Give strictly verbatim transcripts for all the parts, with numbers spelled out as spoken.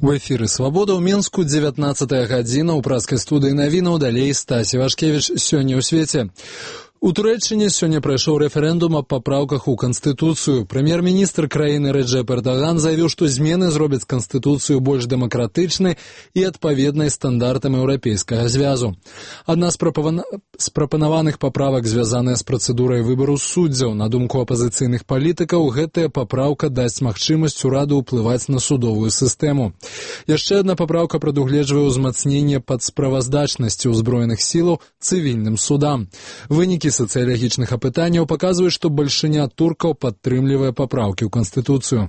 В эфіры «Свабода» ў Мінску, дзевятнаццатая гадзіна, ў праскай студыі навінаў, далей Стасі Вашкевіч, сёння ў свеце. У Турэччыне сёння прайшоў рэферэндум аб папраўках у Канстытуцыю. Прэм'ер-міністр краіны Рэджэп Эрдаган заявіў, што змены зробяць Канстытуцыю больш дэмакратычнай і адпаведнай стандартам еўрапейскага звязу. Адна з прапанаваных паправак звязаная з працэдурай выбару суддзяў. На думку апазіцыйных палітыкаў, гэтая папраўка дасць магчымасць ураду ўплываць на судовую сістэму. Яшчэ адна папраўка прадугледжвае ўзмацненне падсправаздачнасці ўзброеных сілаў цывільным судам. Вынікі сацыялагічных апытанняў паказваюць, што бальшыня туркаў падтрымлівае папраўкі ў Канстытуцыю.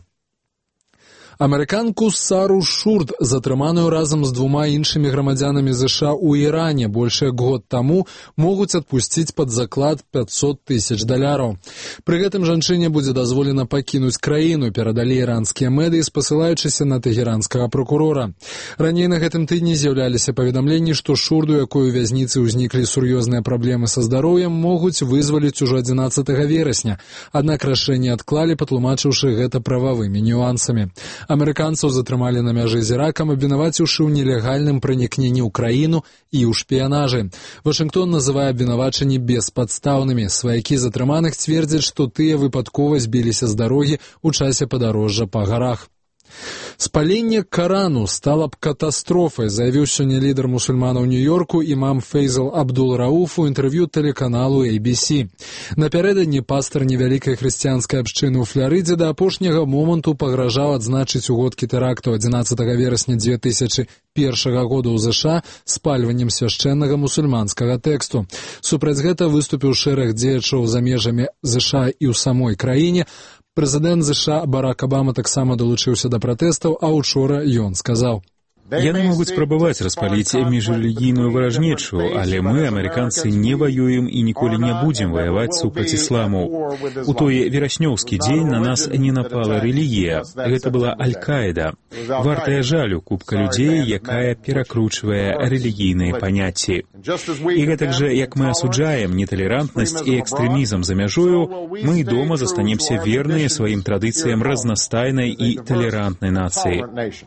Амерыканку Сару Шурд, затрыманую разам з двума іншымі грамадзянамі ЗША ў Іране больш як год таму, могуць адпусціць пад заклад пяцьсот тысяч даляраў. Пры гэтым жанчыне будзе дазволена пакінуць краіну, перадалі іранскія медыі, спасылаючыся на тэгеранскага прокурора. Раней на гэтым тыдні з'яўляліся паведамленні, што Шурду, якой у вязніцы ўзніклі сур'ёзныя праблемы са здароўем, могуць вызваліць ужо адзінаццатага верасня. Аднак рашэнне адклалі, патлумачыўшы гэта прававымі нюансамі. Амерыканцаў затрымалі на мяжы з Іракам, абвінаваціўшы ў нелегальным пранікненні ў краіну і ў шпіянажы. Вашынгтон называе абвінавачанні беспадстаўнымі. Сваякі затрыманых цвердзяць, што тыя выпадкова збіліся з дарогі ў часе падарожжа па гарах. Спаленне Карану стала б катастрофай, заявіў сёння лідар мусульманаў Нью-Йорку імам Фейзал Абдул-Рауф у інтэрв'ю тэлеканалу эй би си. Напярэдадні пастар невялікай хрысціянскай абшчыны ў Фларыдзе да апошняга моманту пагражаў адзначыць угодкі тэракту адзінаццатага верасня дзве тысячы першага года ў ЗША спальваннем свяшчэннага мусульманскага тэксту. Супраць гэта выступіў шэраг дзеячаў за межамі ЗША і ў самой краіне. Прэзідэнт ЗША Барак Абама таксама далучыўся да пратэстаў, а учора ён сказаў: «Яны могуць спрабаваць распаліць міжрэлігійную варажнечу, але мы, амерыканцы, не ваюем і ніколі не будзем ваяваць супраць ісламу. У той вераснёўскі дзень на нас не напала рэлігія. Гэта была Аль-Каіда. Вартая жалю купка людзей, якая перакручвае рэлігійныя паняцці. І гэтак жа, як мы асуджаем неталерантнасць і экстрэмізм за мяжою, мы і дома застанемся верныя сваім традыцыям разнастайнай і талерантнай нацыі».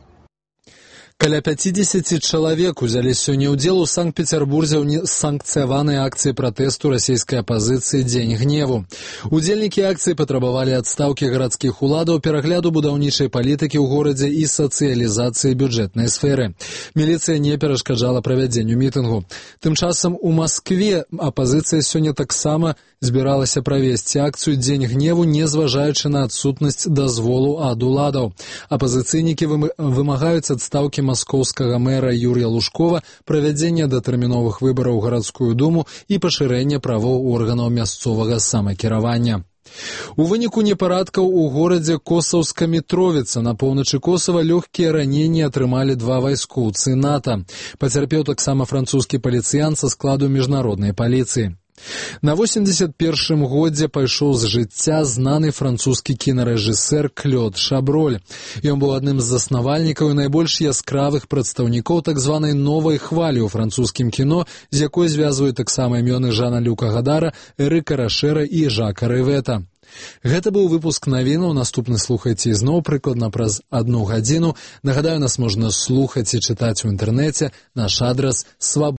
Каля пяцідзесяці чалавек узялі сёння ўдзел у Санкт-Пецярбурзе ў санкцыяванай акцыі пратэсту расійскай апазіцыі «Дзень гневу». Удзельнікі акцыі патрабавалі адстаўкі гарадскіх уладаў, перагляду будаўнічай палітыкі ў горадзе і сацыялізацыі бюджэтнай сферы. Міліцыя не перашкаджала правядзенню мітынгу. Тым часам у Маскве апазіцыя сёння таксама збіралася правесці акцыю «Дзень гневу», не зважаючы на адсутнасць дазволу ад уладаў. Апазіцыйнікі вымагаюць адстаўкі маскоўскага мэра Юрія Лужкова, правядзення датэрміновых выбараў у гарадскую думу і пашырэння правоў органаў мясцовага самакіравання. У выніку непарадкаў у горадзе Косаўска-Мітровіца на поўначы Косава лёгкія раненні атрымалі два вайскоўцы НАТО. Пацярпеў таксама французскі паліцыянт са складу міжнароднай паліцыі. На восемьдесят першым годзе пайшоў з жыцця знаны французскі кінарэжысэр Клёд Шаброль. Ён быў адным з заснавальнікаў і найбольш яскравых прадстаўнікоў так званай новай хвалі ў французскім кіно, з якой звязваюць таксама імёны Жана Люка Гадара, Эрыка Рашэра і Жака Рэвета. Гэта быў выпуск навінаў. Наступны слухайце ізноў прыкладна праз адну гадзіну. Нагадаю, нас можна слухаць і чытаць у інтэрнэце. Наш адрас свабода.